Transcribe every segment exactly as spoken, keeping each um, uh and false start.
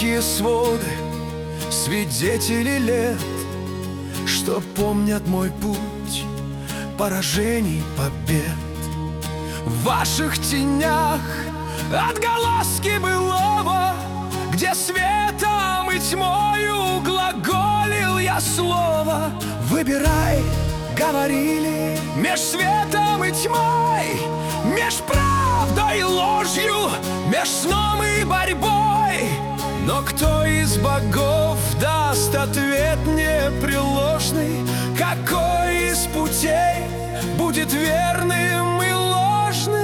Тихие своды, свидетели лет, что помнят мой путь поражений, побед. В ваших тенях отголоски былого, где светом и тьмою глаголил я слово. Выбирай, говорили, меж светом и тьмой, меж правдой и ложью, меж сном и борьбой. Но кто из богов даст ответ непреложный? Какой из путей будет верным и ложным?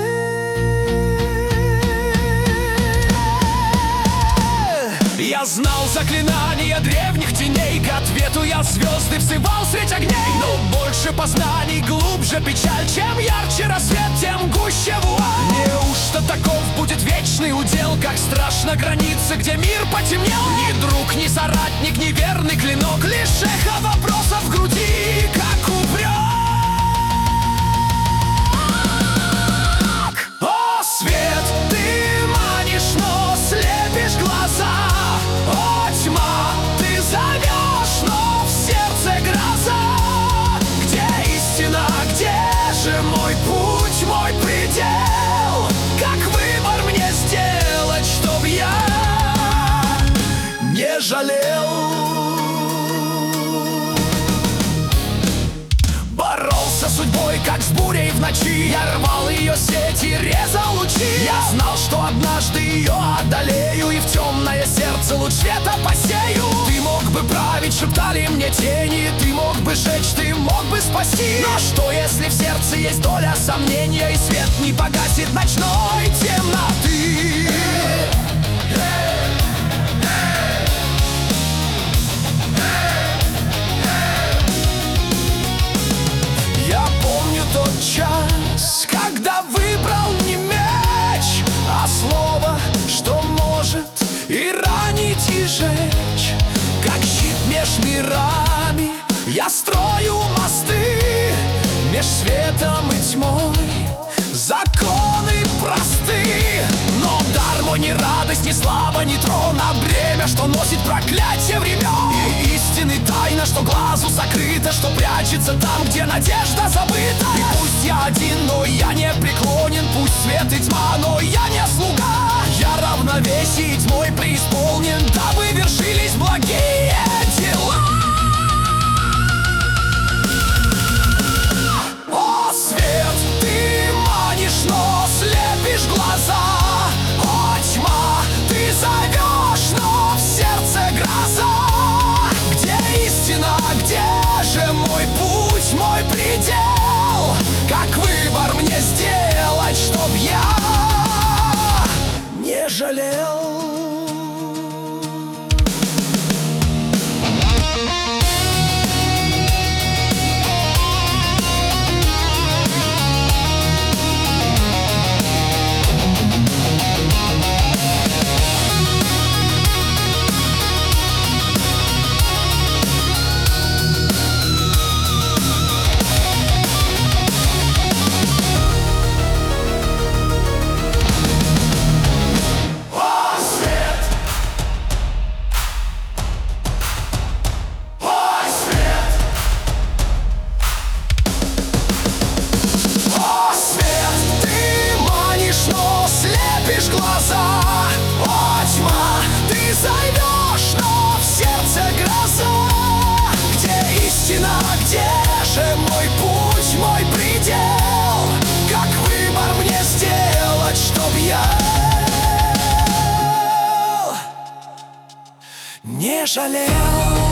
Я знал заклинания древних теней, к ответу я звезды взывал средь огней. Но больше познаний, глубже печаль, чем ярче рассвет, тем гуще вуаль. Неужто таков будет вечный удел, как страшно границы, где мир потемнел? Ни друг, ни соратник, ни верный клинок, лишь эхо вопросов в груди, как упрек. О, свет, ты манишь, но слепишь глаза. О, тьма, ты зовешь, но в сердце гроза. Где истина, где же мой путь, мой предел? Как выбор мне сделать, чтоб я не жалел? Боролся с судьбой, как с бурей в ночи. Я рвал ее сети, резал лучи. Я знал, что однажды ее одолею, и в темное сердце луч света посею. Ты мог бы править, шептали мне тени, ты мог бы жечь, ты мог бы спасти. Но что, если в сердце есть доля сомнения, и свет не погасит ночной темноты? Я помню тот час, когда выбрал не меч, а слово, что может и ранить, и жечь. Как щит меж мирами я строю мосты, меж светом и тьмой законы просты. Но дар мой не радость, не слава, не трон, а бремя, что носит проклятие времен. И истины тайна, что глазу сокрыта, что прячется там, где надежда забыта. И пусть я один, но я не преклонен, пусть свет и тьма, но я не слуга. Я равновесие тьмой преисполнен, дабы вершились благие дела. О, свет, ты манишь, но слепишь глаза. О, тьма, ты зовешь, но в сердце гроза. Где истина, где же мой путь, мой предел? Как выбор мне сделать, чтоб я не жалел? Глаза, о, тьма, ты зовешь, но в сердце гроза. Где истина, где же мой путь, мой предел? Как выбор мне сделать, чтоб я не жалел?